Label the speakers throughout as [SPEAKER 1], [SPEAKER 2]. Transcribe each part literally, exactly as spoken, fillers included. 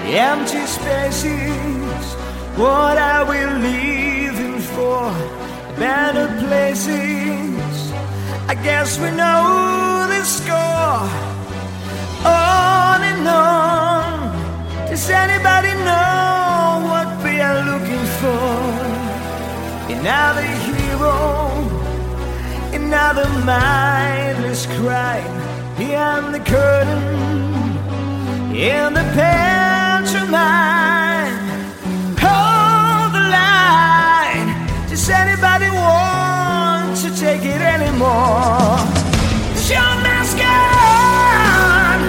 [SPEAKER 1] empty spaces. What are we leaving for? Better places. I guess we know the score. On and on. Does anybody know what we are looking for? Another hero, another mindless crime behind the curtain, in the pantomime. Hold the line. Does anybody want to take it anymore? Show must go on.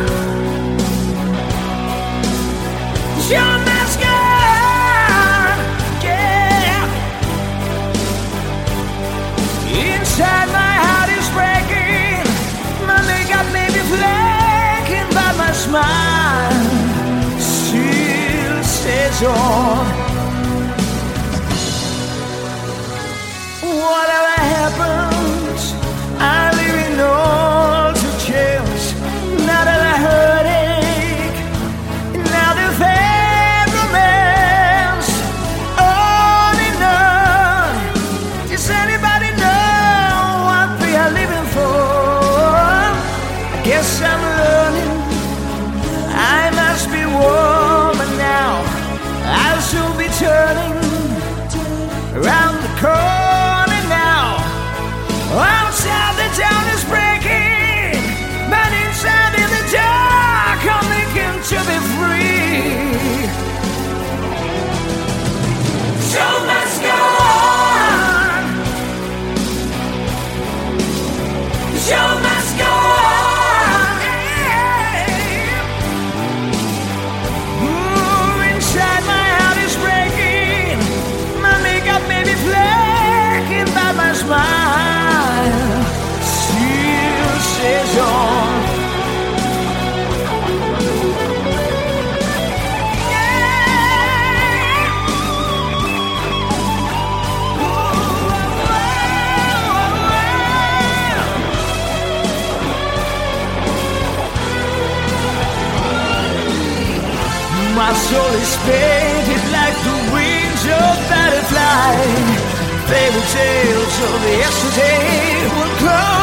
[SPEAKER 1] Show must go on. Yeah. Inside my heart is breaking. My makeup may be flaking, but my smile still stays on. Whatever happens, I'm leaving all to chance. Now that I heartache, now the fake romance. On and on. Does anybody know what we are living for? I guess I'm learning. I must be woman now. I'll soon be turning around the corner now. Outside the town is breaking, but inside in the dark I'm looking to be free. Show must go on. Show must go on. Ooh, inside my heart is breaking. My makeup may be flaking, but my smile still stays on. My soul is painted like the wings of butterfly. Fairy tales of yesterday will close.